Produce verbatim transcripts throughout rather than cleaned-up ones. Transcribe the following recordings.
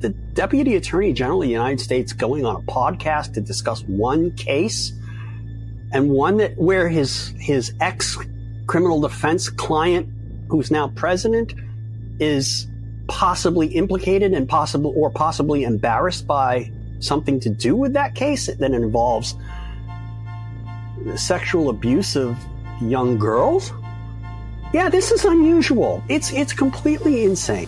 the Deputy Attorney General of the United States going on a podcast to discuss one case, and one that where his his ex criminal defense client, who's now president, is possibly implicated and possible or possibly embarrassed by something to do with that case that involves the sexual abuse of young girls. Yeah, this is unusual. It's it's completely insane.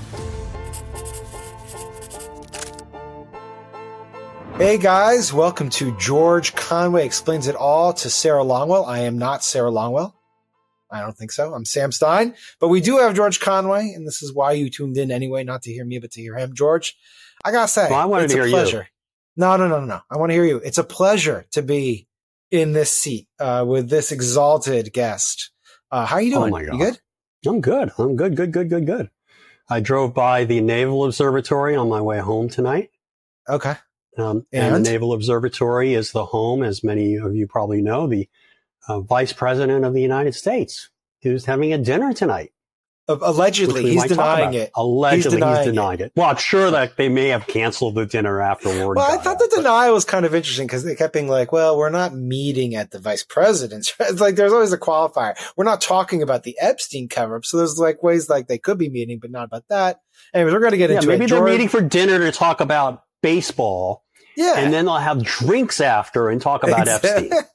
Hey guys, welcome to George Conway Explains It All to Sarah Longwell. I am not Sarah Longwell. I don't think so. I'm Sam Stein. But we do have George Conway, and this is why you tuned in anyway, not to hear me, but to hear him. George, I gotta say, well, I wanted it's to a hear pleasure. You. No, no, no, no, no. I want to hear you. It's a pleasure to be in this seat uh, with this exalted guest. Uh, how are you doing? Oh my God. You good? I'm good. I'm good, good, good, good, good. I drove by the Naval Observatory on my way home tonight. Okay. Um, and? and the Naval Observatory is the home, as many of you probably know, the uh, Vice President of the United States, who's having a dinner tonight. Uh, allegedly, he's denying it. Allegedly, he's denying, he's denying it. it. Well, I'm sure that they may have canceled the dinner afterward. Well, I thought the denial was kind of interesting because they kept being like, well, we're not meeting at the vice president's. It's like there's always a qualifier. We're not talking about the Epstein cover-up. So there's like ways like they could be meeting, but not about that. Anyways, we're going to get yeah, into maybe it. Maybe they're George, meeting for dinner to talk about baseball. Yeah. And then they'll have drinks after and talk about exactly. Epstein.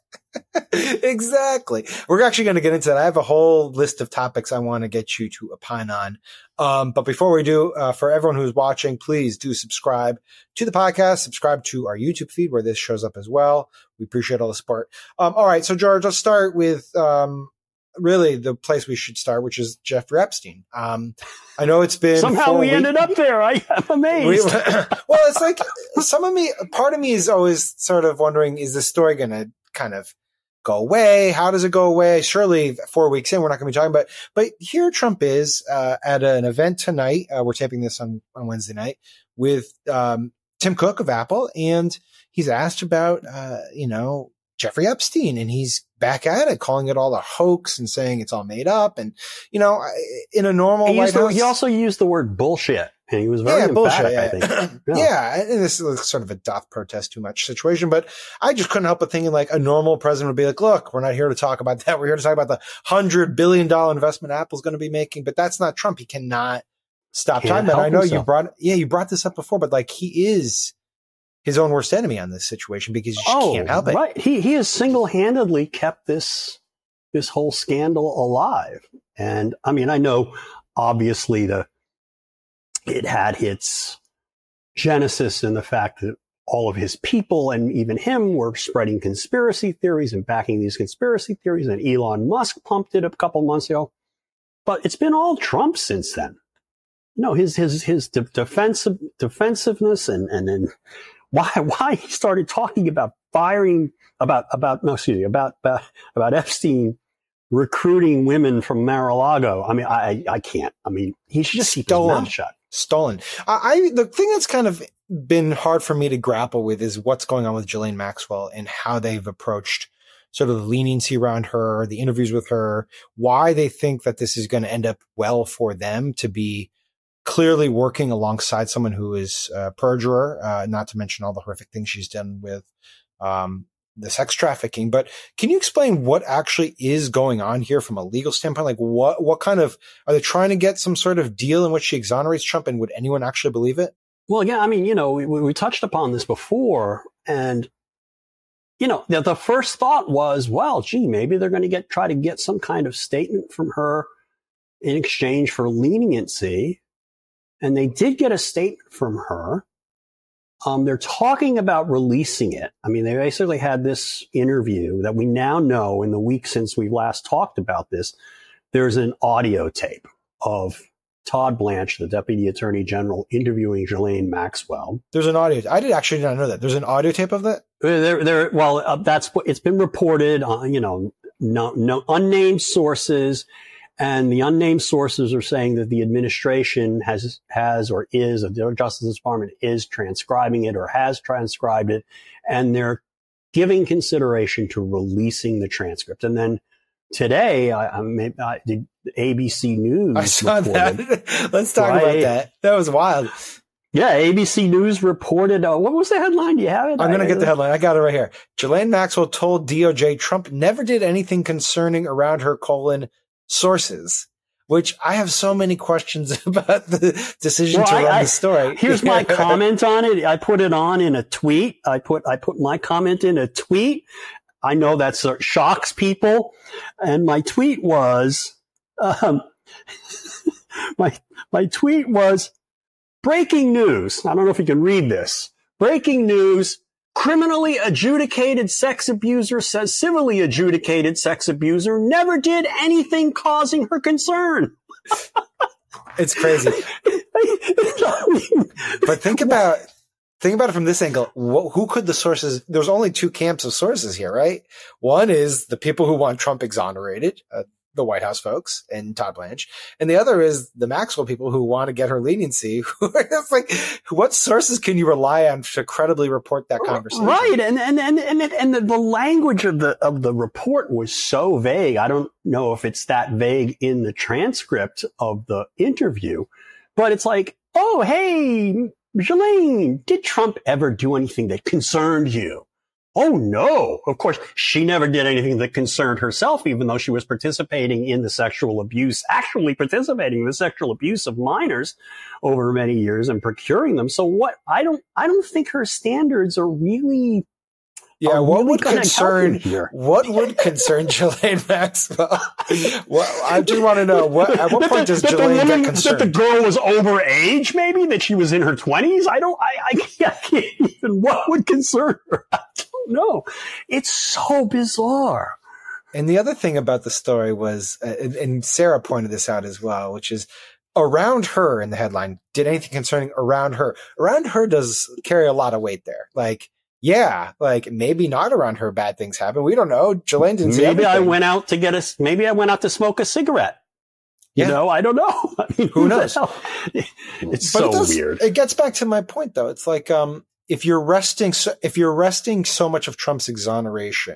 Exactly. We're actually going to get into that. I have a whole list of topics I want to get you to opine on. Um, but before we do, uh, for everyone who's watching, please do subscribe to the podcast, subscribe to our YouTube feed where this shows up as well. We appreciate all the support. Um, all right. So George, let's start with, um, really the place we should start, which is Jeffrey Epstein. Um, I know it's been somehow we weeks. ended up there. I am amazed. We, well, it's like some of me, part of me is always sort of wondering, is this story going to kind of go away? How does it go away? Surely four weeks in, we're not going to be talking about, but here Trump is, uh, at an event tonight. Uh, we're taping this on, on Wednesday night with, um, Tim Cook of Apple. And he's asked about, uh, you know, Jeffrey Epstein, and he's back at it, calling it all a hoax and saying it's all made up. And, you know, in a normal he, White the, House, he also used the word bullshit, and he was very yeah, emphatic, bullshit, yeah. I think. Yeah. yeah. And this is sort of a doth protest too much situation, but I just couldn't help but thinking like a normal president would be like, look, we're not here to talk about that. We're here to talk about the hundred billion dollar investment Apple's going to be making, but that's not Trump. He cannot stop Can't talking about it. I know himself. you brought, yeah, you brought this up before, but like he is his own worst enemy on this situation because you just oh, can't help it. Right. He, he has single-handedly kept this, this whole scandal alive. And I mean, I know obviously the, it had its genesis in the fact that all of his people and even him were spreading conspiracy theories and backing these conspiracy theories. And Elon Musk pumped it a couple months ago, but it's been all Trump since then. No, his, his, his de- defensive, defensiveness and, and then why, why he started talking about firing, about, about, no, excuse me, about, about, about Epstein recruiting women from Mar-a-Lago. I mean, I, I can't. I mean, he should just keep his mouth shut. Stolen. I, I, the thing that's kind of been hard for me to grapple with is what's going on with Ghislaine Maxwell and how they've approached sort of the leniency around her, the interviews with her, why they think that this is going to end up well for them to be clearly working alongside someone who is a perjurer, uh, not to mention all the horrific things she's done with, um, the sex trafficking. But can you explain what actually is going on here from a legal standpoint? Like what, what kind of, are they trying to get some sort of deal in which she exonerates Trump, and would anyone actually believe it? Well, yeah, I mean, you know, we, we touched upon this before, and, you know, the, the first thought was, well, gee, maybe they're going to get, try to get some kind of statement from her in exchange for leniency. And they did get a statement from her. Um, they're talking about releasing it. I mean, they basically had this interview that we now know in the week since we last talked about this. There's an audio tape of Todd Blanche, the Deputy Attorney General, interviewing Ghislaine Maxwell. There's an audio. I did actually not know that. There's an audio tape of that? There, there, well, uh, that's what it's been reported on, you know, no, no unnamed sources. And the unnamed sources are saying that the administration has, has or is, the Justice Department is transcribing it or has transcribed it. And they're giving consideration to releasing the transcript. And then today, I, I, made, I did A B C News. I saw reported, that. Let's talk right? about that. That was wild. Yeah, A B C News reported, uh, what was the headline? Do you have it? I'm going to get the headline. I got it right here. Ghislaine Maxwell told D O J Trump never did anything concerning around her colon sources, which I have so many questions about the decision well, to I, run I, the story. Here's my comment on it. I put it on in a tweet. I put, I put my comment in a tweet. I know that shocks people. And my tweet was, um, my, my tweet was, breaking news. I don't know if you can read this. Breaking news. Criminally adjudicated sex abuser says civilly adjudicated sex abuser never did anything causing her concern. It's crazy. But think about, think about it from this angle. Who could the sources, there's only two camps of sources here, right? One is the people who want Trump exonerated, uh, the White House folks and Todd Blanche. And the other is the Maxwell people who want to get her leniency. It's like, what sources can you rely on to credibly report that conversation? Right. And, and, and, and, and the, the language of the, of the report was so vague. I don't know if it's that vague in the transcript of the interview, but it's like, oh, hey, Ghislaine, did Trump ever do anything that concerned you? Oh, no. Of course, she never did anything that concerned herself, even though she was participating in the sexual abuse, actually participating in the sexual abuse of minors over many years and procuring them. So what I don't, I don't think her standards are really. Yeah, are what really would concern what would concern Ghislaine Maxwell? Well, I do want to know what at what point does Ghislaine get concerned? That the girl was over age, maybe that she was in her twenties. I don't. I, I can't, I can't even. What would concern her? I don't know. It's so bizarre. And the other thing about the story was, uh, and Sarah pointed this out as well, which is around her in the headline. Did anything concerning around her? Around her does carry a lot of weight there, like. Yeah, like maybe not around her bad things happen. We don't know. Ghislaine didn't say Maybe anything. I went out to get a, maybe I went out to smoke a cigarette. You yeah. know, I don't know. I mean, who knows? It's but so it does, weird. It gets back to my point though. It's like, um, if you're resting, so, if you're resting so much of Trump's exoneration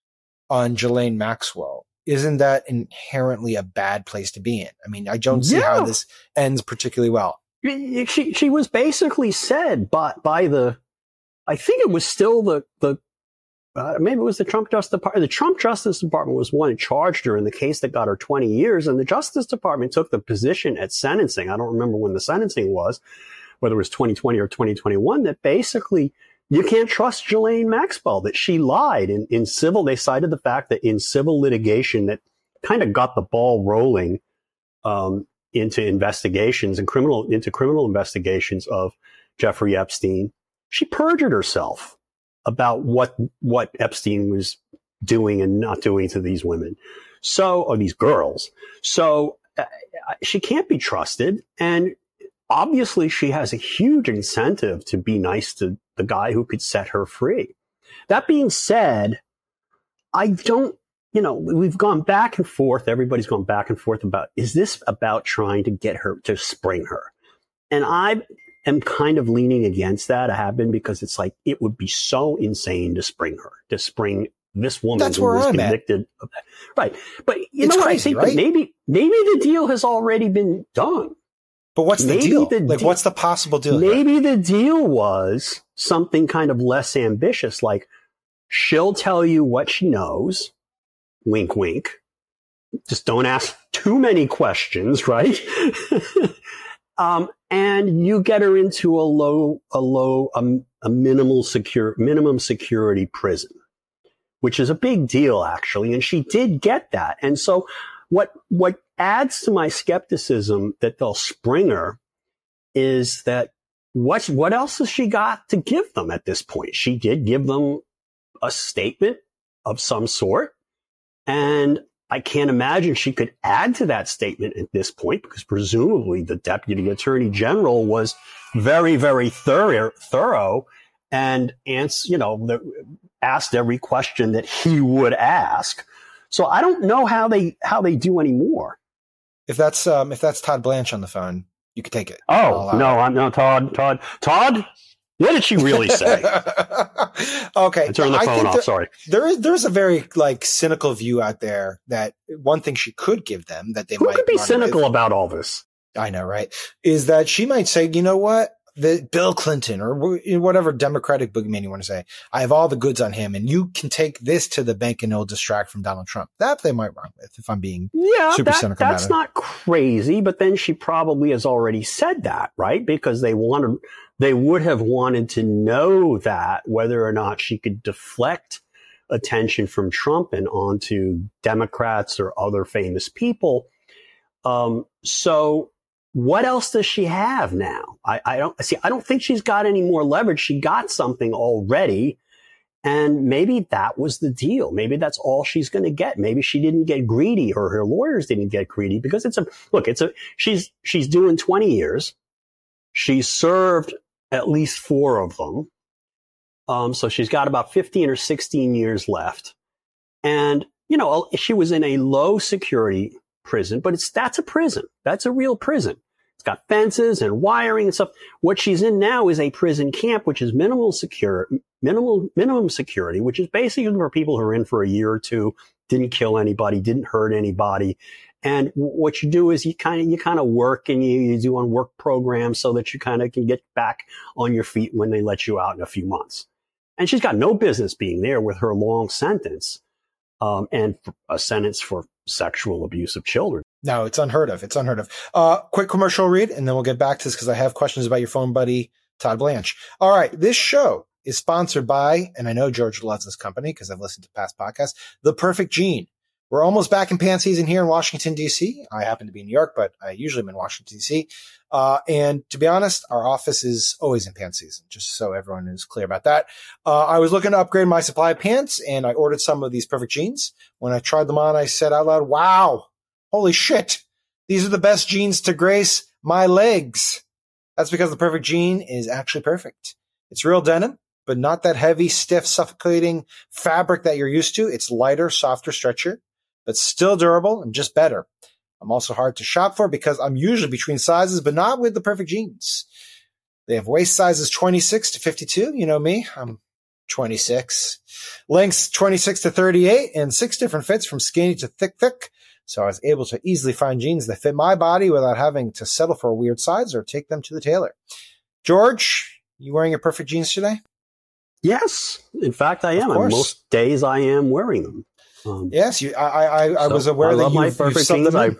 on Ghislaine Maxwell, isn't that inherently a bad place to be in? I mean, I don't see yeah. how this ends particularly well. She, she was basically said by, by the, I think it was still the, the, uh, maybe it was the Trump Justice Department. The Trump Justice Department was one who charged her in the case that got her twenty years. And the Justice Department took the position at sentencing. I don't remember when the sentencing was, whether it was twenty twenty or twenty twenty-one, that basically you can't trust Ghislaine Maxwell, that she lied in, in civil. They cited the fact that in civil litigation that kind of got the ball rolling, um, into investigations and criminal, into criminal investigations of Jeffrey Epstein. She perjured herself about what, what Epstein was doing and not doing to these women. So, or these girls. So uh, she can't be trusted. And obviously she has a huge incentive to be nice to the guy who could set her free. That being said, I don't, you know, we've gone back and forth. Everybody's gone back and forth about, is this about trying to get her, to spring her? And I am kind of leaning against that. I have been, because it's like, it would be so insane to spring her, to spring this woman That's who where was I'm convicted. At. Right. But you it's know what crazy, I think? Right? Maybe, maybe the deal has already been done. But what's the maybe deal? The like, de- what's the possible deal? Maybe here? the deal was something kind of less ambitious, like she'll tell you what she knows. Wink, wink. Just don't ask too many questions, right? um, and you get her into a low, a low, um, a minimal secure, minimum security prison, which is a big deal, actually. And she did get that. And so what, what adds to my skepticism that they'll spring her is that what, what else has she got to give them at this point? She did give them a statement of some sort. And I can't imagine she could add to that statement at this point, because presumably the deputy attorney general was very, very thorough, thorough and ans- you know, the, asked every question that he would ask. So I don't know how they, how they do anymore. If that's, um, if that's Todd Blanche on the phone, you can take it. Oh, no, I'm no Todd, Todd, Todd. What did she really say? Okay. I turned the phone off. There, sorry. There is, there's a very like cynical view out there that one thing she could give them that they Who might could be cynical with, about all this? I know, right? Is that she might say, you know what? the Bill Clinton or whatever Democratic boogeyman you want to say. I have all the goods on him, and you can take this to the bank and it'll distract from Donald Trump. That they might run with, if I'm being yeah, super that, cynical. That's not crazy, but then she probably has already said that, right? Because they wanted, they would have wanted to know that whether or not she could deflect attention from Trump and onto Democrats or other famous people. Um, so what else does she have now? I, I don't see. I don't think she's got any more leverage. She got something already, and maybe that was the deal. Maybe that's all she's going to get. Maybe she didn't get greedy, or her lawyers didn't get greedy, because it's a look. It's a she's she's doing twenty years. She's served at least four of them. Um, so she's got about fifteen or sixteen years left. And, you know, she was in a low security prison, but it's, that's a prison. That's a real prison. It's got fences and wiring and stuff. What she's in now is a prison camp, which is minimal secure, minimal, minimum security, which is basically for people who are in for a year or two, didn't kill anybody, didn't hurt anybody. And what you do is you kind of, you kind of work and you, you do on work programs so that you kind of can get back on your feet when they let you out in a few months. And she's got no business being there with her long sentence, um, and a sentence for sexual abuse of children. No, it's unheard of. It's unheard of. Uh, quick commercial read, and then we'll get back to this because I have questions about your phone buddy, Todd Blanche. All right. This show is sponsored by, and I know George loves this company because I've listened to past podcasts, The Perfect Gene. We're almost back in pant season here in Washington, D C. I happen to be in New York, but I usually am in Washington, D C. Uh, and to be honest, our office is always in pant season, just so everyone is clear about that. Uh, I was looking to upgrade my supply of pants, and I ordered some of these Perfect Jeans. When I tried them on, I said out loud, wow, holy shit. These are the best jeans to grace my legs. That's because the Perfect Jean is actually perfect. It's real denim, but not that heavy, stiff, suffocating fabric that you're used to. It's lighter, softer, stretchier, but still durable and just better. I'm also hard to shop for because I'm usually between sizes, but not with the Perfect Jeans. They have waist sizes twenty-six to fifty-two. You know me, I'm twenty-six. Lengths twenty-six to thirty-eight, and six different fits from skinny to thick, thick. So I was able to easily find jeans that fit my body without having to settle for a weird size or take them to the tailor. George, you wearing your Perfect Jeans today? Yes. In fact, I am. And most days I am wearing them. Um, yes, you, I, I, I so was aware I that love you, my Perfect Jeans. I,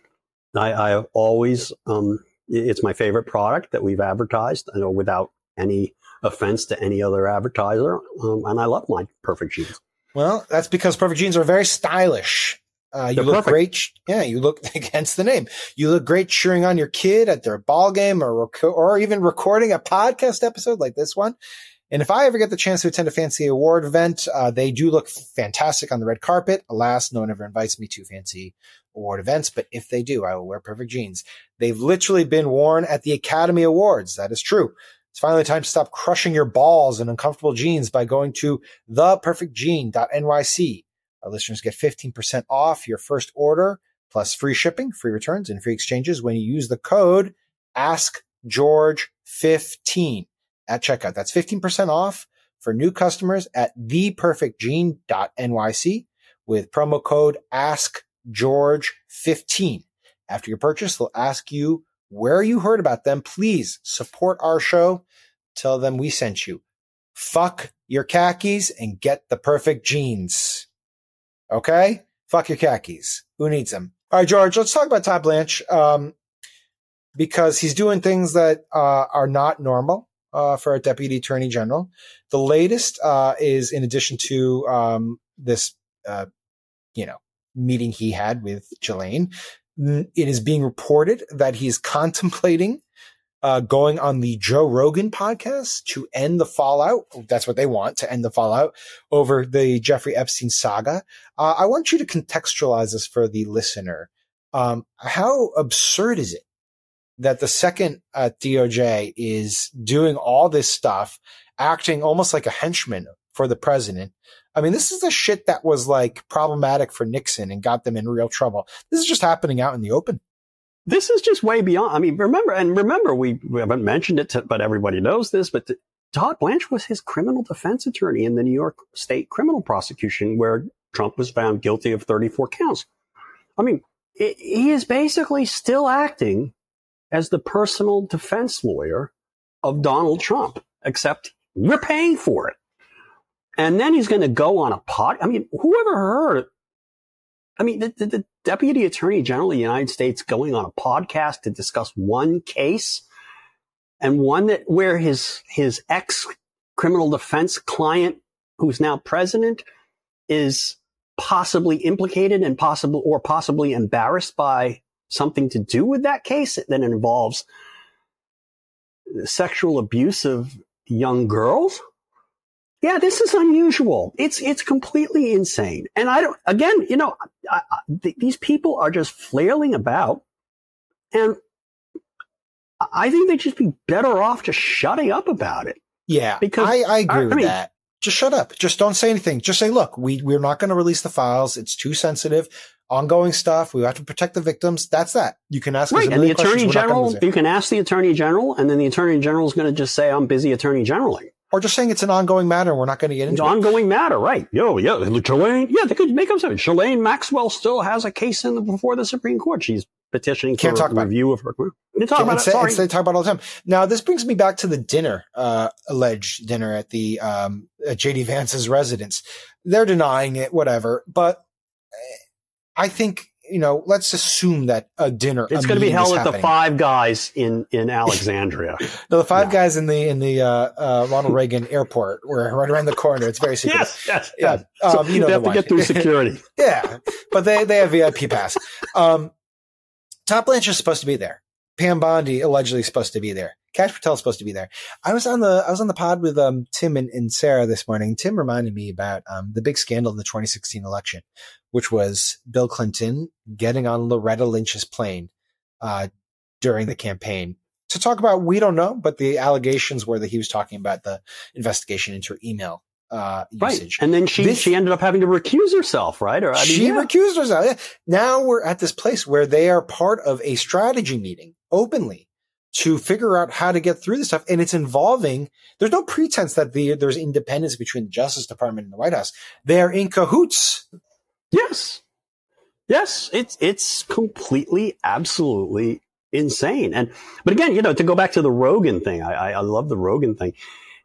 I, I have always, um, it's my favorite product that we've advertised, you know, without any offense to any other advertiser. Um, and I love my Perfect Jeans. Well, that's because Perfect Jeans are very stylish. Uh, you They're look perfect. great. Yeah, you look against the name. You look great cheering on your kid at their ball game or, rec- or even recording a podcast episode like this one. And if I ever get the chance to attend a fancy award event, uh, they do look fantastic on the red carpet. Alas, no one ever invites me to fancy award events, but if they do, I will wear Perfect Jeans. They've literally been worn at the Academy Awards. That is true. It's finally time to stop crushing your balls in uncomfortable jeans by going to the perfect gene dot N Y C. Our listeners get fifteen percent off your first order, plus free shipping, free returns, and free exchanges when you use the code ask george fifteen. At checkout. That's fifteen percent off for new customers at the perfect gene dot N Y C with promo code ask george fifteen. After your purchase, they'll ask you where you heard about them. Please support our show. Tell them we sent you. Fuck your khakis and get the Perfect Jeans. Okay? Fuck your khakis. Who needs them? All right, George, let's talk about Todd Blanche, um, because he's doing things that uh, are not normal. Uh, for a deputy attorney general. The latest uh, is in addition to um, this, uh, you know, meeting he had with Ghislaine, it is being reported that he's contemplating uh, going on the Joe Rogan podcast to end the fallout. That's what they want, to end the fallout over the Jeffrey Epstein saga. Uh, I want you to contextualize this for the listener. Um, how absurd is it that the second uh, D O J is doing all this stuff, acting almost like a henchman for the president? I mean, this is the shit that was like problematic for Nixon and got them in real trouble. This is just happening out in the open. This is just way beyond. I mean, remember, and remember, we, we haven't mentioned it, to, but everybody knows this, but the, Todd Blanche was his criminal defense attorney in the New York State criminal prosecution where Trump was found guilty of thirty-four counts. I mean, it, he is basically still acting as the personal defense lawyer of Donald Trump, except we're paying for it. And then he's going to go on a pod. I mean, whoever heard? I mean, the, the, the Deputy Attorney General of the United States going on a podcast to discuss one case, and one that where his his ex criminal defense client, who's now president, is possibly implicated and possible or possibly embarrassed by something to do with that case that involves sexual abuse of young girls. Yeah, this is unusual. It's it's completely insane. And I don't, again, you know, I, I, th- these people are just flailing about. And I think they'd just be better off just shutting up about it. Yeah, because I, I agree I, with I mean, that. Just shut up. Just don't say anything. Just say, look, we, we're not going to release the files. It's too sensitive. Ongoing stuff. We have to protect the victims. That's that. You can ask us right. a And the million Attorney questions. General, you can ask the Attorney General, and then the Attorney General is going to just say, I'm busy Attorney Generaling. Or just saying it's an ongoing matter and we're not going to get into it's it. Ongoing matter, right. Yo, yeah. Ghislaine, yeah, they could make up something. Ghislaine Maxwell still has a case in the, before the Supreme Court. She's petitioning Can't for talk a about review it. of her. You talk about it's, it. Sorry. It's, they talk about it all the time. Now, this brings me back to the dinner, uh, alleged dinner at the, um, at J D Vance's residence. They're denying it, whatever. But I think, you know, let's assume that a dinner. It's a going to be held at happening. the Five Guys in, in Alexandria. No, the Five No. Guys in the in the uh, uh, Ronald Reagan Airport, where right around the corner. It's very secret. yes, yes, Yeah, yes. um, So you know they the have to one. get through security. Yeah, but they they have V I P pass. Um, Todd Blanchard is supposed to be there. Pam Bondi allegedly is supposed to be there. Kash Patel is supposed to be there. I was on the I was on the pod with um, Tim and, and Sarah this morning. Tim reminded me about um, the big scandal in the twenty sixteen election, which was Bill Clinton getting on Loretta Lynch's plane uh, during the campaign to talk about, we don't know, but the allegations were that he was talking about the investigation into her email uh, usage. Right. And then she, This, she ended up having to recuse herself, right? Or I mean, she yeah. recused herself. Yeah. Now we're at this place where they are part of a strategy meeting openly to figure out how to get through this stuff. And it's involving, there's no pretense that the, there's independence between the Justice Department and the White House. They're in cahoots. Yes. Yes. It's, it's completely, absolutely insane. And, but again, you know, to go back to the Rogan thing, I, I, I love the Rogan thing.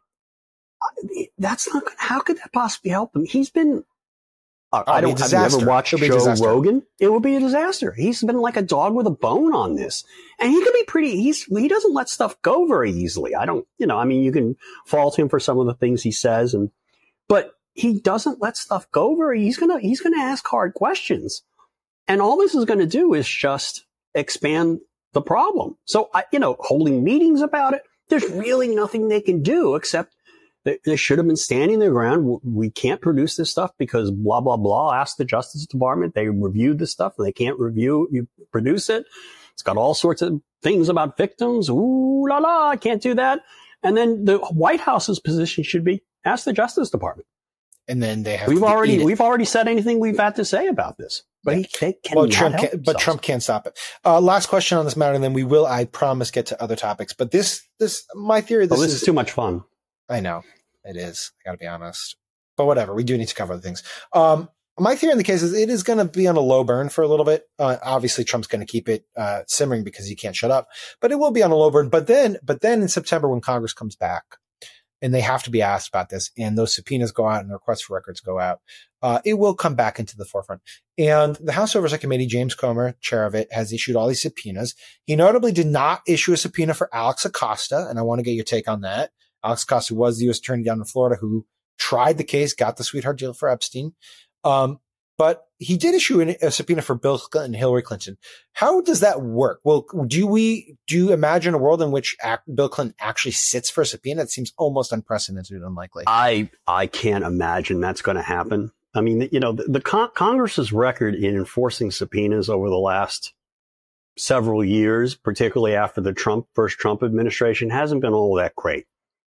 That's not, how could that possibly help him? He's been, uh, I don't, I've never watched Joe Rogan. It would be a disaster. He's been like a dog with a bone on this. And he could be pretty, he's, he doesn't let stuff go very easily. I don't, you know, I mean, you can fault him for some of the things he says, and, but he doesn't let stuff go very, he's going to, he's going to ask hard questions. And all this is going to do is just expand the problem. So I, you know, holding meetings about it, there's really nothing they can do except they, they should have been standing their ground. We can't produce this stuff because blah, blah, blah. Ask the Justice Department. They reviewed the stuff and they can't review, you produce it. It's got all sorts of things about victims. Ooh la la, I can't do that. And then the White House's position should be ask the Justice Department. And then they have we've to already we've already said anything we've had to say about this. But he, they cannot well, Trump help can't, but themselves. Trump can't stop it. Uh, last question on this matter, and then we will, I promise, get to other topics. But this, this, my theory, this, oh, this is, is too much fun. I know it is. I got to be honest. But whatever, we do need to cover other things. Um, my theory in the case is it is going to be on a low burn for a little bit. Uh, obviously, Trump's going to keep it uh, simmering because he can't shut up. But it will be on a low burn. But then, but then in September, when Congress comes back, and they have to be asked about this, and those subpoenas go out and the requests for records go out, uh, it will come back into the forefront. And the House Oversight Committee, James Comer, chair of it, has issued all these subpoenas. He notably did not issue a subpoena for Alex Acosta, and I want to get your take on that. Alex Acosta was the U S attorney down in Florida who tried the case, got the sweetheart deal for Epstein. Um, but he did issue a subpoena for Bill Clinton and Hillary Clinton. How does that work? Well, do we, do you imagine a world in which act, Bill Clinton actually sits for a subpoena? It seems almost unprecedented and unlikely. I, I can't imagine that's going to happen. I mean, you know, the, the con- Congress's record in enforcing subpoenas over the last several years, particularly after the Trump, first Trump administration, hasn't been all that great.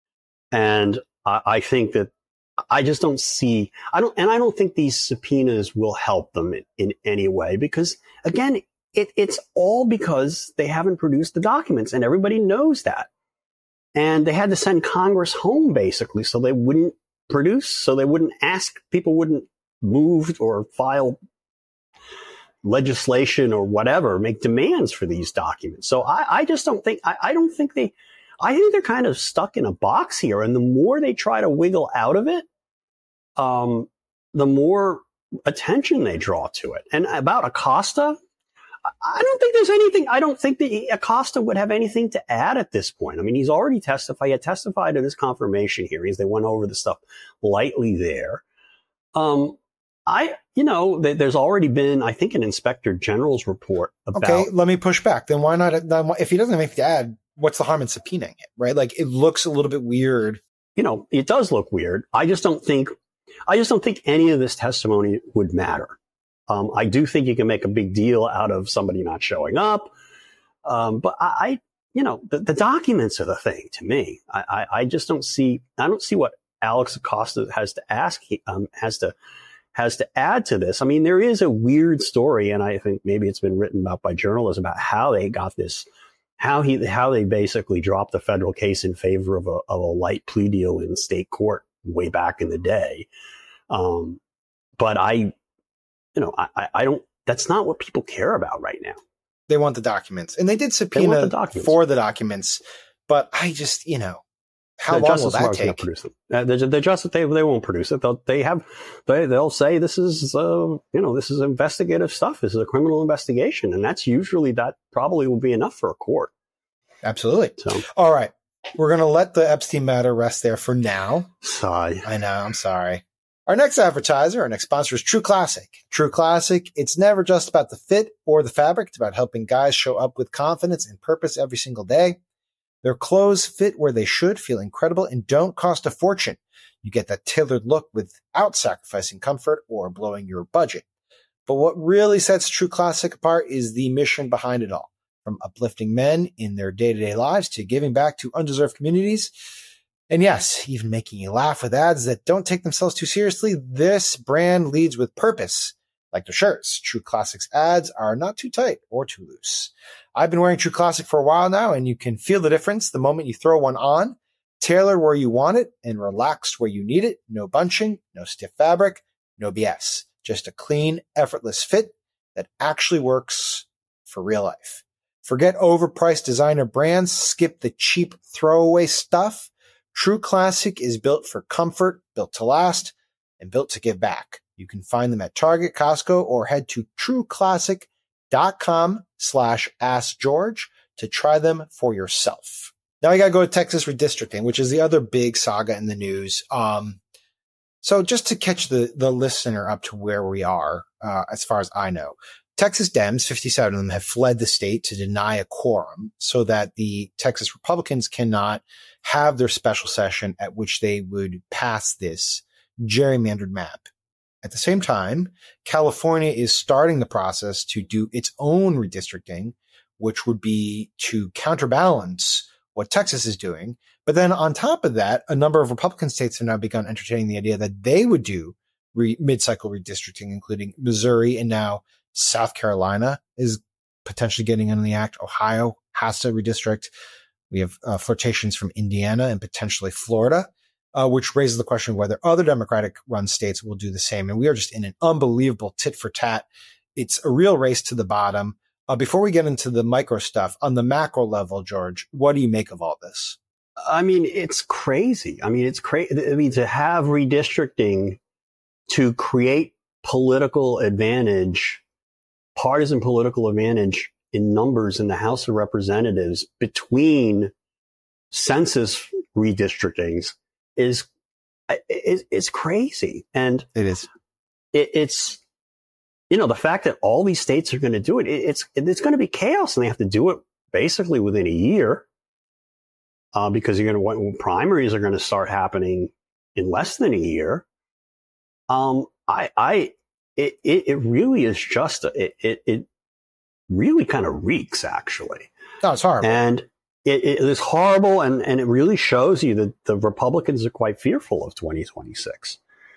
And I, I think that I just don't see, I don't, and I don't think these subpoenas will help them in, in any way because, again, it, it's all because they haven't produced the documents and everybody knows that. And they had to send Congress home basically so they wouldn't produce, so they wouldn't ask, people wouldn't move or file legislation or whatever, make demands for these documents. So I, I just don't think, I, I don't think they, I think they're kind of stuck in a box here. And the more they try to wiggle out of it, um, the more attention they draw to it. And about Acosta, I don't think there's anything, I don't think that Acosta would have anything to add at this point. I mean, he's already testified, he had testified at his confirmation hearings. They went over the stuff lightly there. Um, I, you know, th- there's already been, I think, an inspector general's report about. Okay, let me push back. Then why not? Then why, if he doesn't have anything to add, what's the harm in subpoenaing it, right? Like, it looks a little bit weird. You know, it does look weird. I just don't think, I just don't think any of this testimony would matter. Um, I do think you can make a big deal out of somebody not showing up. Um, but I, I, you know, the, the documents are the thing to me. I, I, I just don't see, I don't see what Alex Acosta has to ask, um, has to, has to add to this. I mean, there is a weird story, and I think maybe it's been written about by journalists about how they got this, how he, how they basically dropped the federal case in favor of a, of a light plea deal in state court way back in the day. Um, but I, you know, I, I don't, that's not what people care about right now. They want the documents, and they did subpoena the documents. for the documents, but I just, you know, how the long Justice will that Department's take? gonna produce them. Uh, the, the justice, they, they won't produce it. They'll, they have, they, they'll say this is, uh, you know, this is investigative stuff. This is a criminal investigation. And that's usually, that probably will be enough for a court. Absolutely. So, all right. We're going to let the Epstein matter rest there for now. sigh. I know. I'm sorry. Our next advertiser, our next sponsor is True Classic. True Classic, it's never just about the fit or the fabric. It's about helping guys show up with confidence and purpose every single day. Their clothes fit where they should, feel incredible, and don't cost a fortune. You get that tailored look without sacrificing comfort or blowing your budget. But what really sets True Classic apart is the mission behind it all. From uplifting men in their day-to-day lives to giving back to undeserved communities. And yes, even making you laugh with ads that don't take themselves too seriously, this brand leads with purpose. Like their shirts, True Classic's ads are not too tight or too loose. I've been wearing True Classic for a while now, and you can feel the difference the moment you throw one on. Tailored where you want it and relaxed where you need it. No bunching, no stiff fabric, no B S. Just a clean, effortless fit that actually works for real life. Forget overpriced designer brands. Skip the cheap throwaway stuff. True Classic is built for comfort, built to last, and built to give back. You can find them at Target, Costco, or head to trueclassic.com slash Ask George to try them for yourself. Now I got to go to Texas redistricting, which is the other big saga in the news. Um, so just to catch the, the listener up to where we are, uh, as far as I know, Texas Dems, fifty-seven of them, have fled the state to deny a quorum so that the Texas Republicans cannot have their special session at which they would pass this gerrymandered map. At the same time, California is starting the process to do its own redistricting, which would be to counterbalance what Texas is doing. But then on top of that, a number of Republican states have now begun entertaining the idea that they would do re- mid-cycle redistricting, including Missouri, and now South Carolina is potentially getting into the act. Ohio has to redistrict. We have uh, flirtations from Indiana and potentially Florida, uh, which raises the question of whether other Democratic-run states will do the same. And we are just in an unbelievable tit-for-tat. It's a real race to the bottom. Uh, before we get into the micro stuff, on the macro level, George, what do you make of all this? I mean, it's crazy. I mean, it's crazy. I mean, to have redistricting to create political advantage, partisan political advantage in numbers in the House of Representatives between census redistrictings is, is, is crazy. And it is, it, it's, you know, the fact that all these states are going to do it, it it's, it's going to be chaos, and they have to do it basically within a year, uh, because you're going to, primaries are going to start happening in less than a year. Um, I, I, it, it, it really is just, a, it, it, it really kind of reeks, actually. No, it's horrible. And it, it is horrible. And, and it really shows you that the Republicans are quite fearful of twenty twenty-six.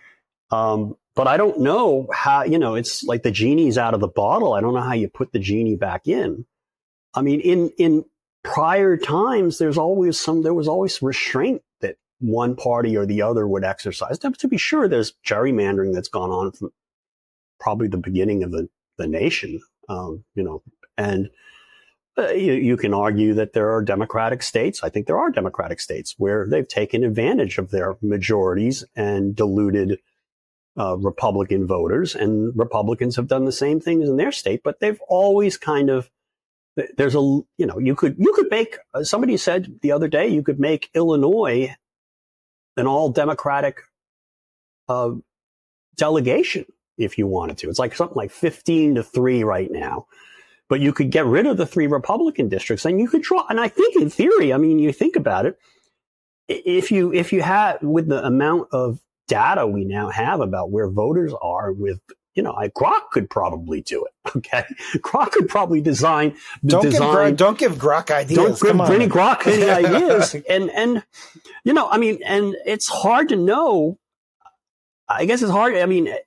Um, but I don't know how, you know, it's like the genie's out of the bottle. I don't know how you put the genie back in. I mean, in, in prior times, there's always some, there was always restraint that one party or the other would exercise. Now, to be sure, there's gerrymandering that's gone on from probably the beginning of the, the nation, um, you know, and, Uh, you, you can argue that there are Democratic states. I think there are Democratic states where they've taken advantage of their majorities and diluted uh, Republican voters, and Republicans have done the same things in their state. But they've always kind of there's a you know you could you could make uh, somebody said the other day you could make Illinois an all Democratic uh, delegation if you wanted to. It's like something like fifteen to three right now. But you could get rid of the three Republican districts and you could draw. And I think in theory, I mean, you think about it, if you, if you had, with the amount of data we now have about where voters are with, you know, I, Grok could probably do it. Okay. Grok could probably design, don't design. Give, don't give Grok ideas. Don't Come give on. any Grok any ideas. And, and, you know, I mean, and it's hard to know. I guess it's hard. I mean,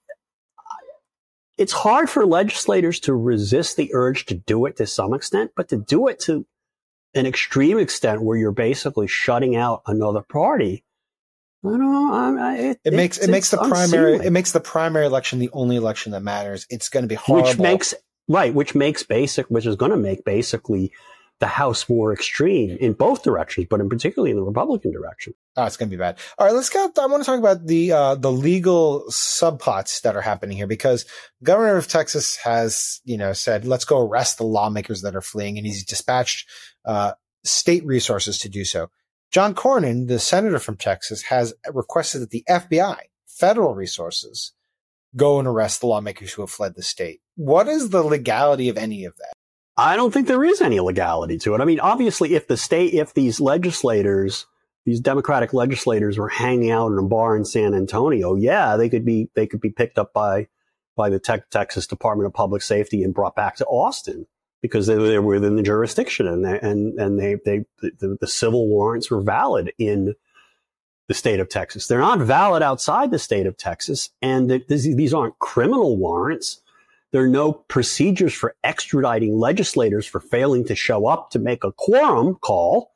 it's hard for legislators to resist the urge to do it to some extent, but to do it to an extreme extent where you're basically shutting out another party. I don't know. I, it, it makes it makes the unseemly. primary it makes the primary election the only election that matters. It's going to be horrible. Which makes right, which makes basic, which is going to make basically the House more extreme in both directions, but in particularly in the Republican direction. Oh, it's going to be bad. All right, let's go. I want to talk about the uh, the legal subplots that are happening here, because the governor of Texas has, you know, said, let's go arrest the lawmakers that are fleeing, and he's dispatched uh, state resources to do so. John Cornyn, the senator from Texas, has requested that the F B I, federal resources, go and arrest the lawmakers who have fled the state. What is the legality of any of that? I don't think there is any legality to it. I mean, obviously, if the state, if these legislators, these Democratic legislators were hanging out in a bar in San Antonio, yeah, they could be, they could be picked up by, by the te- Texas Department of Public Safety and brought back to Austin because they, they were within the jurisdiction, and they, and, and they, they, the, the civil warrants were valid in the state of Texas. They're not valid outside the state of Texas, and the, these, these aren't criminal warrants. There are no procedures for extraditing legislators for failing to show up to make a quorum call.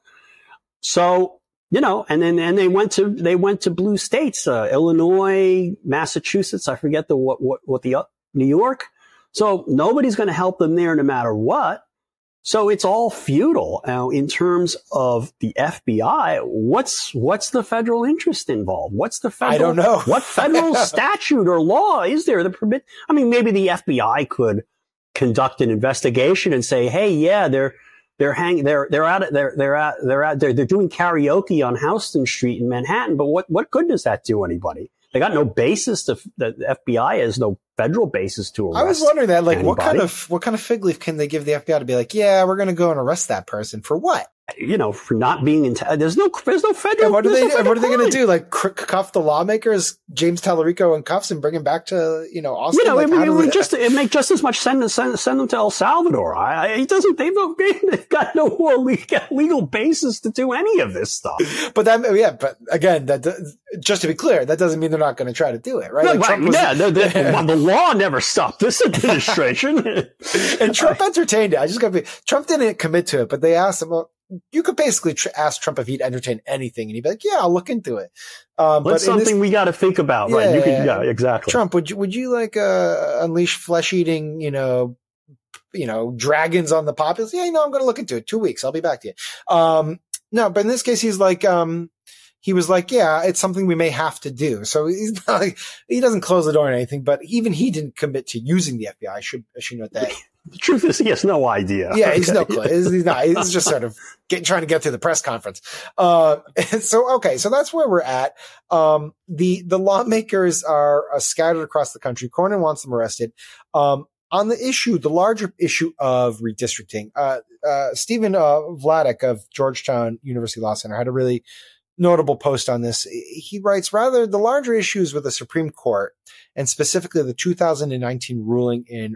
So, you know, and then, and they went to, they went to blue states, uh, Illinois, Massachusetts. I forget the, what, what, what the, uh, New York. So nobody's going to help them there no matter what. So it's all futile. Now, in terms of the F B I, what's, what's the federal interest involved? What's the federal, I don't know. What federal statute or law is there that permit? I mean, maybe the F B I could conduct an investigation and say, hey, yeah, they're, they're hanging, they're, they're out, they're, they're out, they're out, they're, they're doing karaoke on Houston Street in Manhattan. But what, what good does that do anybody? They got no basis to, the F B I has no federal basis to arrest. I was wondering that, like, anybody. what kind of, what kind of fig leaf can they give the F B I to be like, yeah, we're going to go and arrest that person for what? You know, for not being in, t- there's no, there's no federal. And what are they, no and what are they going to do? Like c- cuff the lawmakers, James Tallarico in cuffs, and bring him back to, you know, Austin? You know, like, it, it would it, just, it make just as much sense send, send them to El Salvador. I, I, it doesn't, they've, no, they've got no legal, legal basis to do any of this stuff. But that, yeah, but again, that, just to be clear, that doesn't mean they're not going to try to do it, right? No, like right, Trump was, yeah, the, the, well, the law never stopped this administration. And Trump entertained it. I just got to be, Trump didn't commit to it, but they asked him, well, you could basically tr- ask Trump if he'd entertain anything, and he'd be like, yeah, I'll look into it. Um, That's but something this, we got to think about, yeah, right? You could, yeah, exactly. Trump, would you, would you like, uh, unleash flesh eating, you know, you know, dragons on the populace? Yeah, you know, I'm going to look into it. Two weeks. I'll be back to you. Um, no, but in this case, he's like, um, he was like, yeah, it's something we may have to do. So he's not like, he doesn't close the door on anything, but even he didn't commit to using the F B I. I should, I should note that. The truth is, he has no idea. Yeah, he's no clue. He's, he's not. He's just sort of getting, trying to get through the press conference. Uh, so, okay. So that's where we're at. Um, the, the lawmakers are uh, scattered across the country. Cornyn wants them arrested. Um, on the issue, the larger issue of redistricting, uh, uh, Stephen, uh, Vladeck of Georgetown University Law Center had a really notable post on this. He writes, rather, the larger issues with the Supreme Court, and specifically the two thousand nineteen ruling in,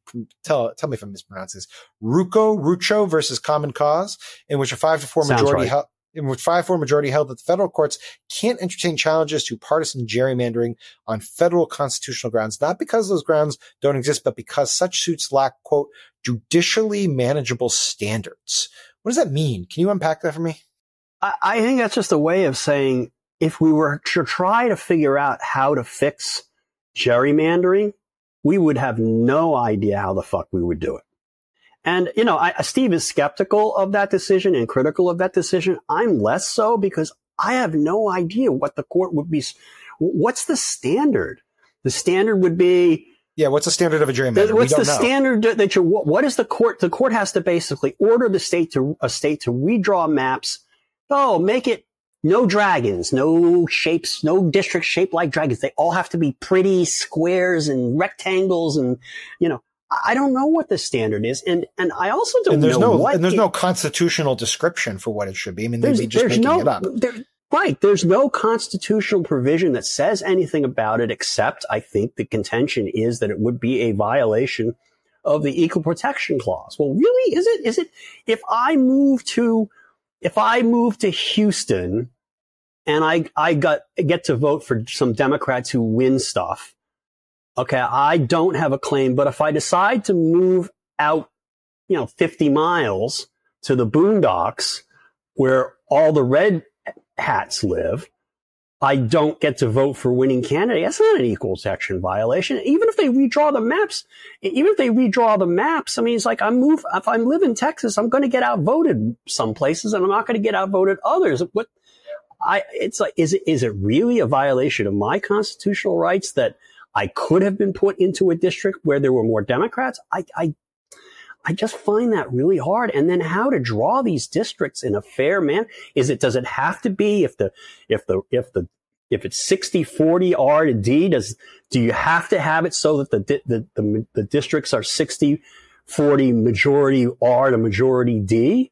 tell, tell me if I mispronounce this, Ruco, Rucho versus Common Cause, in which a five to four Sounds majority right. held, in which five four majority held that the federal courts can't entertain challenges to partisan gerrymandering on federal constitutional grounds, not because those grounds don't exist, but because such suits lack, quote, judicially manageable standards. What does that mean? Can you unpack that for me? I think that's just a way of saying, if we were to try to figure out how to fix gerrymandering, we would have no idea how the fuck we would do it. And, you know, I, Steve is skeptical of that decision and critical of that decision. I'm less so because I have no idea what the court would be. What's the standard? The standard would be. Yeah, what's the standard of a gerrymander? What's the know. standard that you, what is the court? The court has to basically order the state to, a state to redraw maps. Oh, make it no dragons, no shapes, no districts shaped like dragons. They all have to be pretty squares and rectangles and, you know. I don't know what the standard is, and and I also don't and there's know no, what. And there's it, no constitutional description for what it should be. I mean, they'd be just there's making no, it up. There, right. There's no constitutional provision that says anything about it, except I think the contention is that it would be a violation of the Equal Protection Clause. Well, really, is it? Is it? If I move to, if I move to Houston, and I I got get to vote for some Democrats who win stuff. Okay, I don't have a claim, but if I decide to move out, you know, fifty miles to the boondocks where all the red hats live, I don't get to vote for winning candidate. That's not an equal protection violation. Even if they redraw the maps, even if they redraw the maps, I mean, it's like I move, if I live in Texas, I'm going to get outvoted some places and I'm not going to get outvoted others. What I, it's like, is it, is it really a violation of my constitutional rights that I could have been put into a district where there were more Democrats? I, I, I just find that really hard. And then how to draw these districts in a fair manner? Is it, does it have to be if the, if the, if the, if it's sixty forty R to D, does, do you have to have it so that the, the, the, the districts are sixty forty majority R to majority D?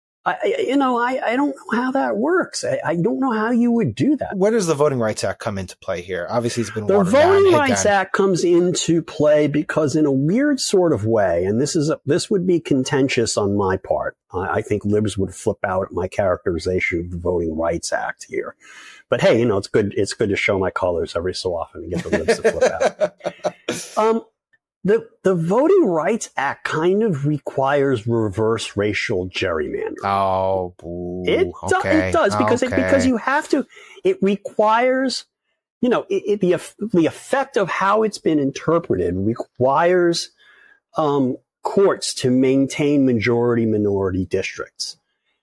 I, you know, I, I don't know how that works. I, I don't know how you would do that. Where does the Voting Rights Act come into play here? Obviously, it's been the watered down. The Voting Rights Act comes into play because, in a weird sort of way, and this is a, this would be contentious on my part. I, I think libs would flip out at my characterization of the Voting Rights Act here. But hey, you know, it's good. It's good to show my colors every so often and get the libs to flip out. Um, The the Voting Rights Act kind of requires reverse racial gerrymandering. Oh, boo. It, do, okay. it does because okay. it because you have to. It requires, you know, it, it, the the effect of how it's been interpreted requires um, courts to maintain majority minority districts,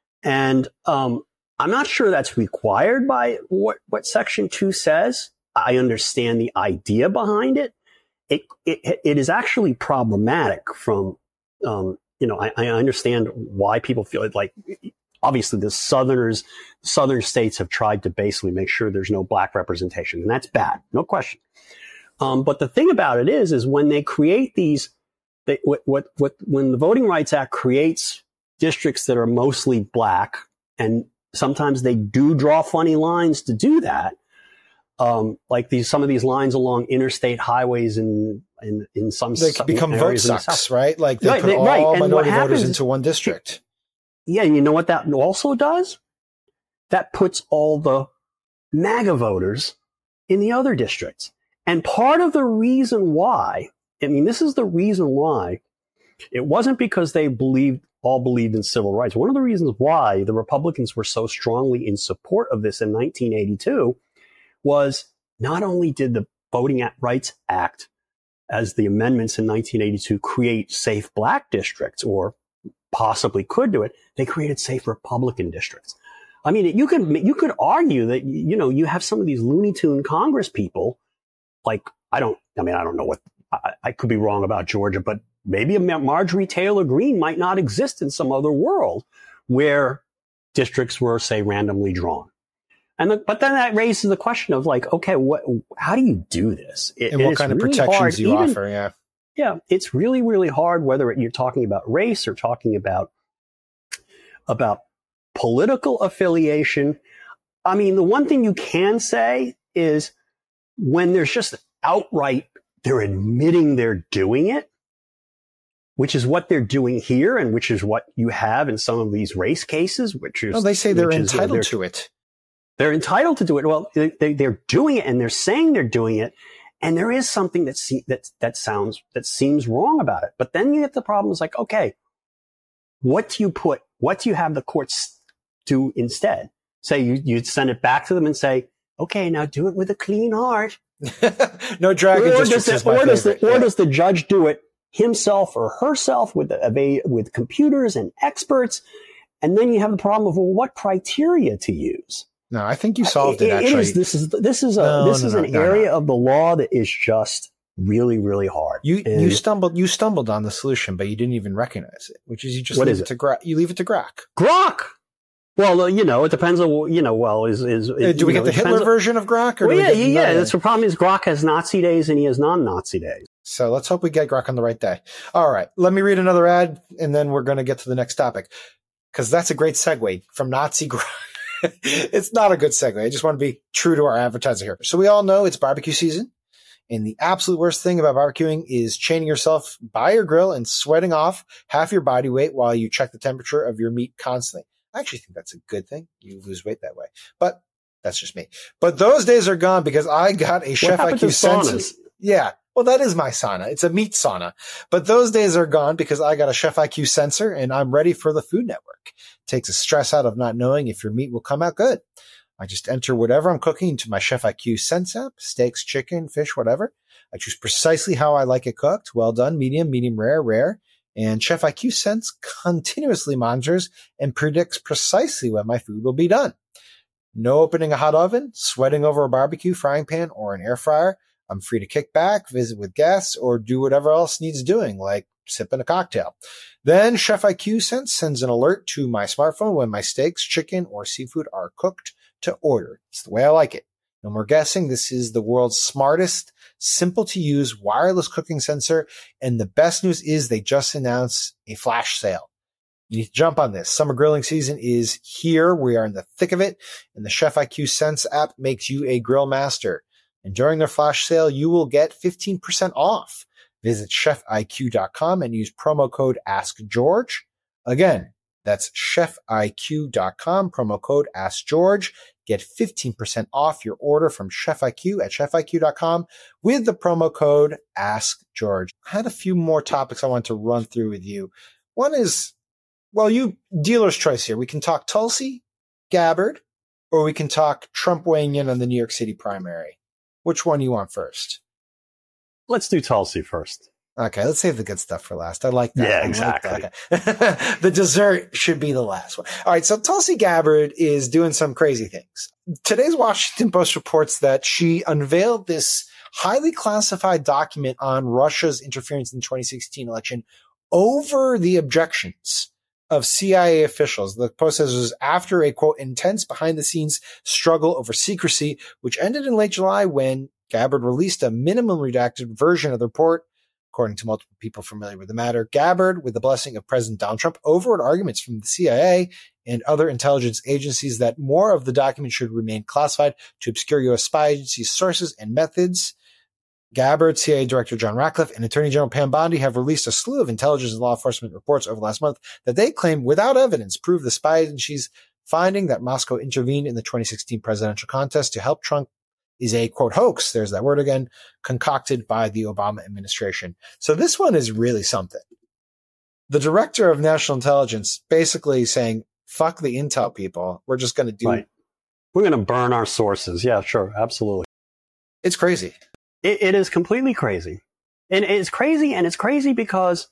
and um, I'm not sure that's required by what what Section Two says. I understand the idea behind it. It, it, it is actually problematic from, um, you know, I, I understand why people feel it like, obviously the Southerners, Southern states have tried to basically make sure there's no black representation, and that's bad, no question. Um, but the thing about it is, is when they create these, they, what, what, what, when the Voting Rights Act creates districts that are mostly black, and sometimes they do draw funny lines to do that. Um, like these, some of these lines along interstate highways in, in, in some they can become vote sucks, right? Like they right, put they, all right. minority voters happens, into one district. Yeah. You know what that also does? That puts all the MAGA voters in the other districts. And part of the reason why, I mean, this is the reason why it wasn't because they believed, all believed in civil rights. One of the reasons why the Republicans were so strongly in support of this in nineteen eighty-two was not only did the Voting Rights Act, as the amendments in nineteen eighty-two, create safe black districts, or possibly could do it, they created safe Republican districts. I mean, you could you could argue that, you know, you have some of these Looney Tune Congress people, like, I don't, I mean, I don't know what, I, I could be wrong about Georgia, but maybe a Marjorie Taylor Greene might not exist in some other world where districts were, say, randomly drawn. And the, but then that raises the question of like, okay, what? How do you do this? It, and what kind of really protections hard. do you Even, offer? Yeah, yeah, it's really, really hard. Whether you're talking about race or talking about about political affiliation. I mean, the one thing you can say is when there's just outright, they're admitting they're doing it, which is what they're doing here, and which is what you have in some of these race cases. Which is, well, they say they're is, entitled uh, they're, to it. They're entitled to do it. Well, they, they, they're doing it, and they're saying they're doing it, and there is something that se- that that sounds that seems wrong about it. But then you get the problem is like, okay, what do you put? What do you have the courts do instead? Say you you send it back to them and say, okay, now do it with a clean heart. No dragon or districts does, is the, my or, does the, favorite. or Yeah. does the judge do it himself or herself with with computers and experts. And then you have the problem of, well, what criteria to use? No, I think you solved it, it, actually. It is, this is, this is a, no, this no, is no, an no, area no. of the law that is just really, really hard. You, and you stumbled, you stumbled on the solution, but you didn't even recognize it, which is you just what leave is it, it to Grok. You leave it to Grok. Grok. Well, uh, you know, it depends on, you know, well, is, is, uh, do we get know, the Hitler on, version of Grok? Or well, do yeah, we get yeah, yeah. That's the problem is Grok has Nazi days and he has non-Nazi days. So let's hope we get Grok on the right day. All right. Let me read another ad and then we're going to get to the next topic because that's a great segue from Nazi Grok. It's not a good segue. I just want to be true to our advertiser here. So we all know it's barbecue season. And the absolute worst thing about barbecuing is chaining yourself by your grill and sweating off half your body weight while you check the temperature of your meat constantly. I actually think that's a good thing. You lose weight that way. But that's just me. But those days are gone because I got a Chef I Q sensor. Yeah. Well, that is my sauna. It's a meat sauna. But those days are gone because I got a Chef I Q sensor and I'm ready for the Food Network. It takes the stress out of not knowing if your meat will come out good. I just enter whatever I'm cooking into my Chef I Q Sense app, steaks, chicken, fish, whatever. I choose precisely how I like it cooked. Well done, medium, medium rare, rare. And Chef I Q Sense continuously monitors and predicts precisely when my food will be done. No opening a hot oven, sweating over a barbecue frying pan or an air fryer. I'm free to kick back, visit with guests, or do whatever else needs doing, like sipping a cocktail. Then Chef I Q Sense sends an alert to my smartphone when my steaks, chicken, or seafood are cooked to order. It's the way I like it. No more guessing. This is the world's smartest, simple to use wireless cooking sensor. And the best news is they just announced a flash sale. You need to jump on this. Summer grilling season is here. We are in the thick of it. And the Chef I Q Sense app makes you a grill master. And during their flash sale, you will get fifteen percent off. Visit chef I Q dot com and use promo code AskGeorge. Again, that's chef I Q dot com, promo code AskGeorge. Get fifteen percent off your order from Chef I Q at chef I Q dot com with the promo code AskGeorge. I had a few more topics I want to run through with you. One is, well, you dealer's choice here. We can talk Tulsi Gabbard, or we can talk Trump weighing in on the New York City primary. Which one do you want first? Let's do Tulsi first. Okay, let's save the good stuff for last. I like that. Yeah, I exactly. Like that. Okay. The dessert should be the last one. All right, so Tulsi Gabbard is doing some crazy things. Today's Washington Post reports that she unveiled this highly classified document on Russia's interference in the twenty sixteen election over the objections of C I A officials. The Post says it was after a, quote, intense behind-the-scenes struggle over secrecy, which ended in late July when Gabbard released a minimum redacted version of the report. According to multiple people familiar with the matter, Gabbard, with the blessing of President Donald Trump, overrode arguments from the C I A and other intelligence agencies that more of the document should remain classified to obscure U S spy agency sources and methods. Gabbard, C I A Director John Ratcliffe, and Attorney General Pam Bondi have released a slew of intelligence and law enforcement reports over the last month that they claim, without evidence, prove the spy agency's finding that Moscow intervened in the twenty sixteen presidential contest to help Trump is a, quote, hoax, there's that word again, concocted by the Obama administration. So this one is really something. The Director of National Intelligence basically saying, fuck the intel people, we're just going to do... Right. We're going to burn our sources. Yeah, sure, absolutely. It's crazy. It, it is completely crazy. And it's crazy, and it's crazy because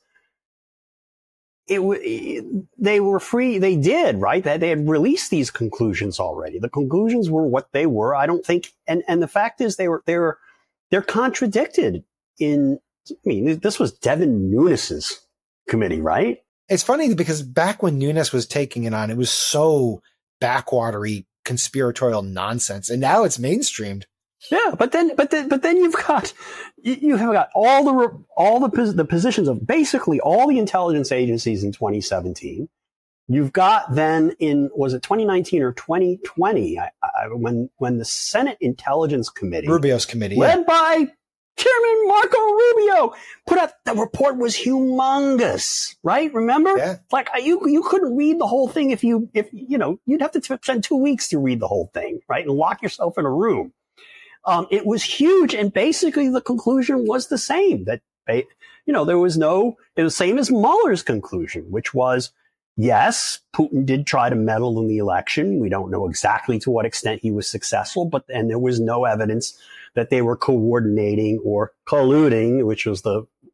it, it they were free, they did, right? That they had released these conclusions already. The conclusions were what they were. I don't think, and, and the fact is they were, they were, they're contradicted in, I mean, this was Devin Nunes's committee, right? It's funny because back when Nunes was taking it on, it was so backwatery, conspiratorial nonsense, and now it's mainstreamed. Yeah, but then, but then, but then you've got, you have got all the, all the, the positions of basically all the intelligence agencies in twenty seventeen. You've got then in, was it twenty nineteen or twenty twenty, I, I, when, when the Senate Intelligence Committee, Rubio's committee, led yeah. by Chairman Marco Rubio, put out, the report was humongous, right? Remember? Yeah. Like you, you couldn't read the whole thing if you, if, you know, you'd have to spend two weeks to read the whole thing, right? And lock yourself in a room. Um, it was huge, and basically the conclusion was the same, that, you know, there was no, it was the same as Mueller's conclusion, which was, yes, Putin did try to meddle in the election. We don't know exactly to what extent he was successful, but, and there was no evidence that they were coordinating or colluding, which was the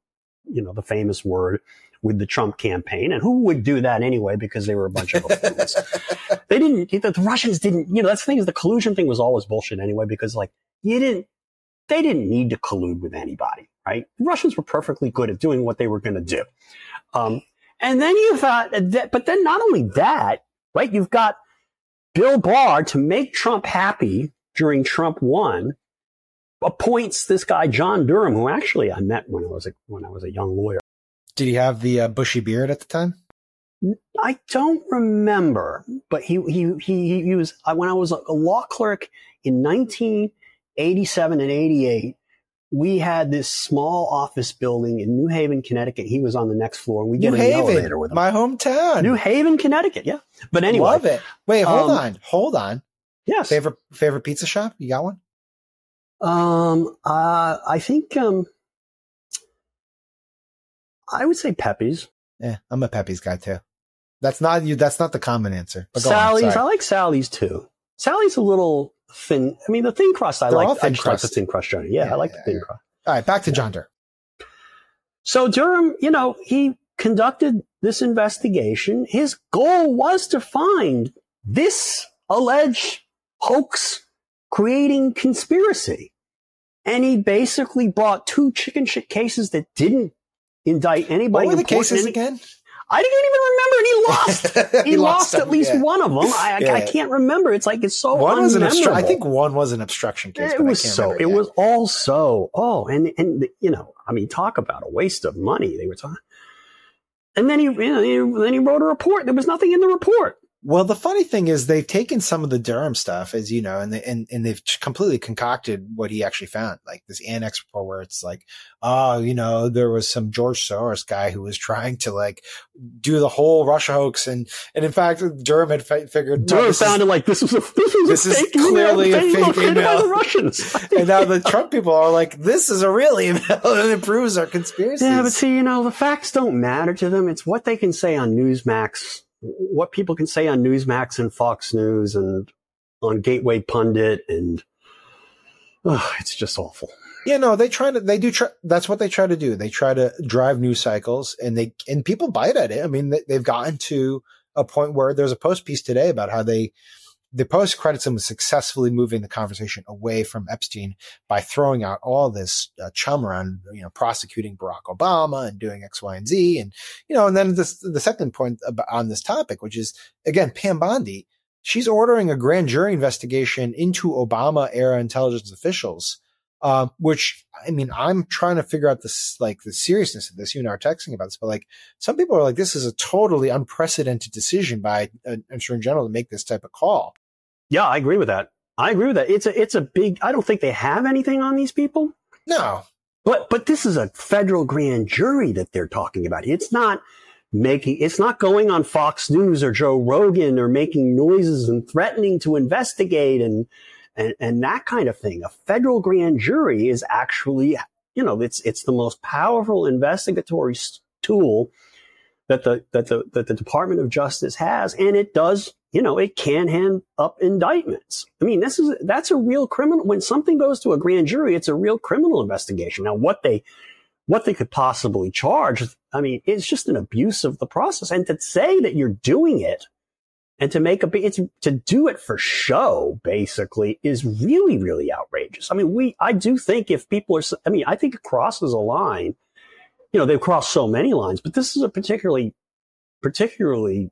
you know, the famous word with the Trump campaign. And who would do that anyway? Because they were a bunch of buffoons. They didn't, the, the Russians didn't, you know, that's the thing is the collusion thing was always bullshit anyway, because like you didn't, they didn't need to collude with anybody, right? The Russians were perfectly good at doing what they were going to do. Um, and then you thought that, but then not only that, right? You've got Bill Barr to make Trump happy during Trump one, appoints this guy, John Durham, who actually I met when I was a, when I was a young lawyer. Did he have the uh, bushy beard at the time? I don't remember, but he, he, he, he was, when I was a law clerk in nineteen eighty-seven and eighty-eight, we had this small office building in New Haven, Connecticut. He was on the next floor and we get New in Haven, the elevator with him. My hometown. New Haven, Connecticut. Yeah. But anyway. Love it. Wait, hold um, on. Hold on. Yes. Favorite, favorite pizza shop? You got one? Um, uh, I think, um, I would say Pepe's. Yeah, I'm a Pepe's guy too. That's not you. That's not the common answer. But go Sally's. on, I like Sally's too. Sally's a little thin. I mean, the thin crust. I They're like. all thin I just like crust. the thin crust journey. Yeah, Yeah, I like yeah, the thin yeah. crust. All right, back to John Durham. So Durham, you know, he conducted this investigation. His goal was to find this alleged hoax creating conspiracy. And he basically brought two chicken shit cases that didn't indict anybody. What were the important. cases And again? I didn't even remember. And he lost. He, He lost, lost at them, least yeah. one of them. I, Yeah. I can't remember. It's like it's so One was an obstru- I unmemorable. think one was an obstruction case. It but I was can't so. remember It yet. was all so. Oh, and and you know, I mean, talk about a waste of money. They were talking. And then he, you know, he, then he wrote a report. There was nothing in the report. Well, the funny thing is they've taken some of the Durham stuff, as you know, and they, and, and they've completely concocted what he actually found, like this annex report where it's like, oh, you know, there was some George Soros guy who was trying to like do the whole Russia hoax. And, and in fact, Durham had fi- figured Durham no, sounded is, like this was a, this was this a is fake clearly email, a fake created by email. the Russians. and now the Trump people are like, this is a real email and it proves our conspiracy. Yeah, but see, you know, the facts don't matter to them. It's what they can say on Newsmax, what people can say on Newsmax and Fox News and on Gateway Pundit, and oh, it's just awful. Yeah, no, they try to, they do try, that's what they try to do. They try to drive news cycles and they, and people bite at it. I mean, they, they've gotten to a point where there's a Post piece today about how they, the Post credits him with successfully moving the conversation away from Epstein by throwing out all this uh, chum around, you know, prosecuting Barack Obama and doing X, Y, and Z. And, you know, and then this, the second point about, on this topic, which is, again, Pam Bondi, she's ordering a grand jury investigation into Obama era intelligence officials, uh, which, I mean, I'm trying to figure out this, like the seriousness of this. You and I are texting about this, but like some people are like, this is a totally unprecedented decision by an attorney general to make this type of call. Yeah, I agree with that. I agree with that. It's a, it's a big, I don't think they have anything on these people. No. But, but this is a federal grand jury that they're talking about. It's not making, it's not going on Fox News or Joe Rogan or making noises and threatening to investigate and, and, and that kind of thing. A federal grand jury is actually, you know, it's, it's the most powerful investigatory tool that the, that the, that the Department of Justice has. And it does, you know, it can hand up indictments. I mean, this is, that's a real criminal. When something goes to a grand jury, it's a real criminal investigation. Now, what they, what they could possibly charge, I mean, it's just an abuse of the process. And to say that you're doing it and to make a, it's to do it for show, basically, is really, really outrageous. I mean, we, I do think if people are, I mean, I think it crosses a line. You know, they've crossed so many lines, but this is a particularly, particularly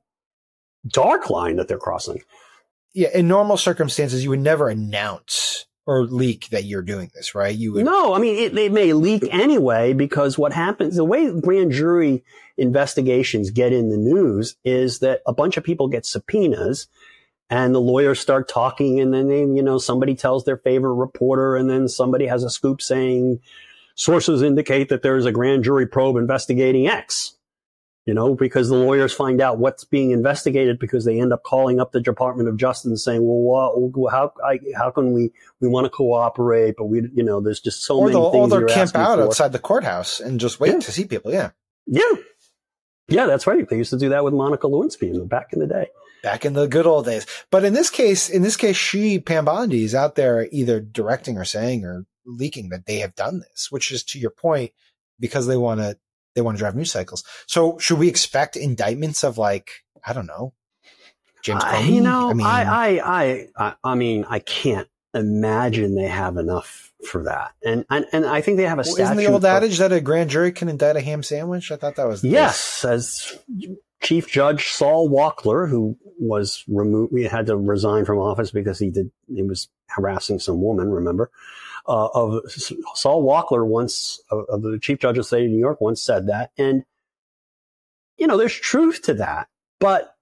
dark line that they're crossing. Yeah, in normal circumstances, you would never announce or leak that you're doing this, right? You would. No, I mean, it, they may leak anyway, because what happens, the way grand jury investigations get in the news is that a bunch of people get subpoenas and the lawyers start talking, and then they, you know, somebody tells their favorite reporter, and then somebody has a scoop saying sources indicate that there is a grand jury probe investigating X. You know, because the lawyers find out what's being investigated, because they end up calling up the Department of Justice and saying, well, what, how, I, how can we, we want to cooperate, but we, you know, there's just so or many they'll, things. Or they'll you're camp asking out for. outside the courthouse and just wait Yeah. to see people. Yeah. Yeah. Yeah, that's right. They used to do that with Monica Lewinsky in the, back in the day. Back in the good old days. But in this case, in this case, she, Pam Bondi, is out there either directing or saying or leaking that they have done this, which is, to your point, because they want to, they want to drive news cycles. So should we expect indictments of like, I don't know, James Comey? Uh, you know, I mean, I, I, I, I mean, I can't imagine they have enough for that. And, and, and I think they have a well, statute. Isn't the old for, adage that a grand jury can indict a ham sandwich? I thought that was the yes, case. As Chief Judge Saul Walkler, who was removed, we had to resign from office because he did, he was harassing some woman, remember? Uh, of Saul Walkler once, of, of the Chief Judge of the State of New York once said that. And, you know, there's truth to that. But,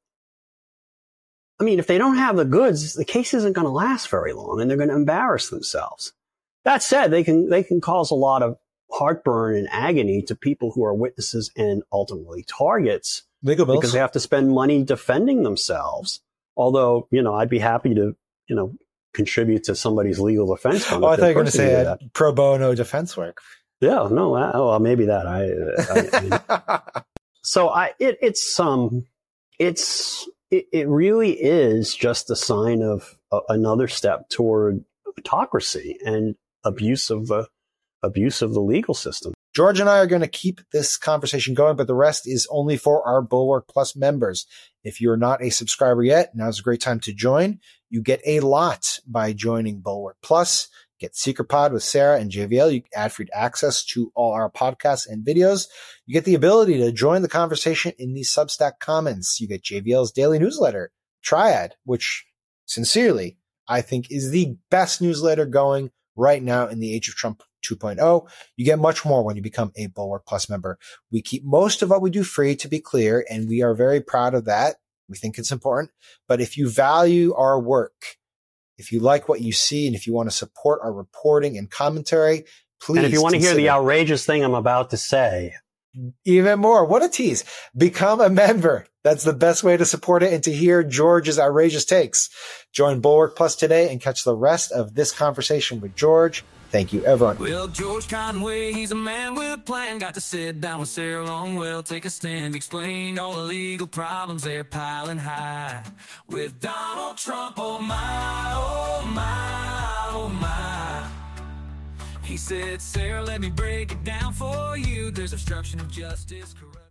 I mean, if they don't have the goods, the case isn't going to last very long and they're going to embarrass themselves. That said, they can, they can cause a lot of heartburn and agony to people who are witnesses and ultimately targets. Legal bills. Because they have to spend money defending themselves. Although, you know, I'd be happy to, you know, contribute to somebody's legal defense fund. Oh, I thought you were going to say uh, pro bono defense work. Yeah, no, I, oh, maybe that. I, I, I mean, so I, it, it's um, it's it, it really is just a sign of uh, another step toward autocracy and abuse of the abuse of the legal system. George and I are going to keep this conversation going, but the rest is only for our Bulwark Plus members. If you're not a subscriber yet, now's a great time to join. You get a lot by joining Bulwark Plus. Get Secret Pod with Sarah and J V L. You get ad-free access to all our podcasts and videos. You get the ability to join the conversation in the Substack comments. You get J V L's daily newsletter, Triad, which sincerely I think is the best newsletter going right now in the age of Trump two point oh. You get much more when you become a Bulwark Plus member. We keep most of what we do free, to be clear, and we are very proud of that. We think it's important. But if you value our work, if you like what you see, and if you want to support our reporting and commentary, please. And if you want to hear consider the outrageous thing I'm about to say, even more, what a tease. Become a member. That's the best way to support it and to hear George's outrageous takes. Join Bulwark Plus today and catch the rest of this conversation with George. Thank you, everyone. Well, George Conway, he's a man with a plan. Got to sit down with Sarah Longwell, take a stand, explain all the legal problems they're piling high. With Donald Trump, oh my, oh my, oh my. He said, Sarah, let me break it down for you. There's obstruction of justice, corruption.